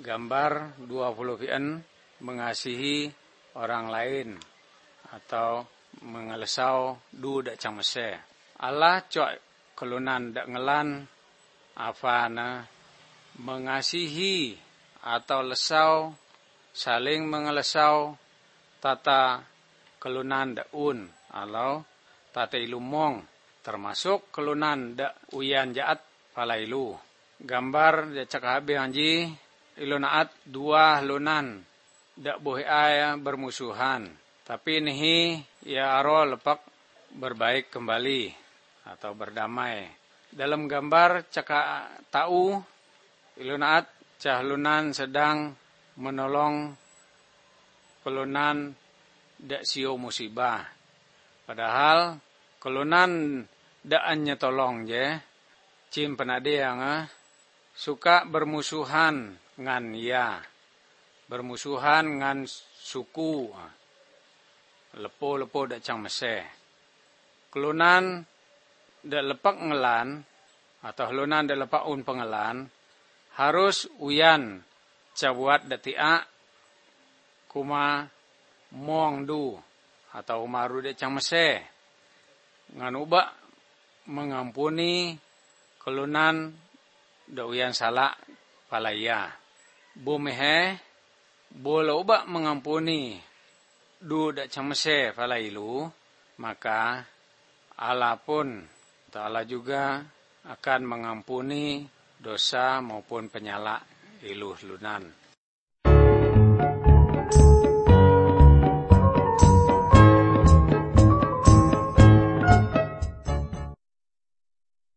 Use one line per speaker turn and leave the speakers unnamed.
gambar 20 pian mengasihi orang lain atau mengelesau du dak cang mese. Allah cok kelunan dak ngelan apa na mengasihi atau lesau saling mengelesau tata kelunan dak un alau tata ilumong termasuk kelunan dak uyan jaat palailu. Gambar dak cakahabe anji ilunaat dua lunan dak boleh aya bermusuhan. Tapi nihi ya aro lepak berbaik kembali atau berdamai. Dalam gambar caka tahu ilunaat cahlunan sedang menolong kelunan dak sio musibah. Padahal kelunan dak anya tolong je cim penade yang suka bermusuhan ngan ya. Bermusuhan ngan suku. Lepo-lepo dak cang mese. Kelunan dak lepak ngelan atau kelunan dak lepak un pengelan harus uyan cabuat dak tiak kuma mong du atau maru dak cang mese. Ngan ubak mengampuni kelunan dak uyan salak palaya. Bumehe boleh ubak mengampuni du dak cang mese palailu, maka Allah pun Allah juga akan mengampuni dosa maupun penyala iluh lunan.